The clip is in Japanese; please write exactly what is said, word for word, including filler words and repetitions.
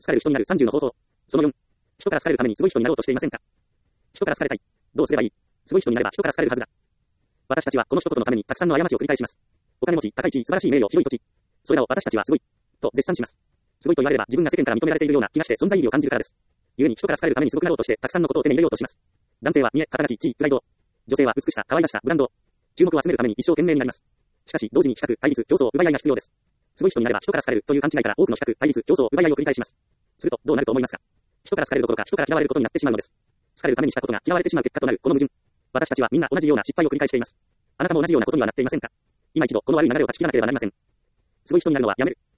好かれる人になるさんじゅうの方法。そのよん。人から好かれるためにすごい人になろうとしていませんか？人から好かれたい。どうすればいい？すごい人になれば人から好かれるはずだ。私たちはこの一言のためにたくさんの過ちを繰り返します。お金持ち、高い地位、素晴らしい名誉、広い土地。それらを私たちはすごいと絶賛します。すごいと言われれば自分が世間から認められているような気がして存在意義を感じるからです。故に人から好かれるためにすごくなろうとしてたくさんのことを手に入れようとします。男性は見栄、肩書き、地位、プライド。女性は美しさ、可愛らしさ、ブランド。注目を集めるために一生懸命になります。しかし同時に比較、対立、競争、奪い合いが必要です。すごい人になれば人から好かれるという勘違いから多くの比較、対立、競争、奪い合いを繰り返します。するとどうなると思いますか？人から好かれるどころか人から嫌われることになってしまうのです。好かれるためにしたことが嫌われてしまう結果となるこの矛盾。私たちはみんな同じような失敗を繰り返しています。あなたも同じようなことにはなっていませんか？今一度この悪い流れを断ち切らなければなりません。すごい人になるのはやめる。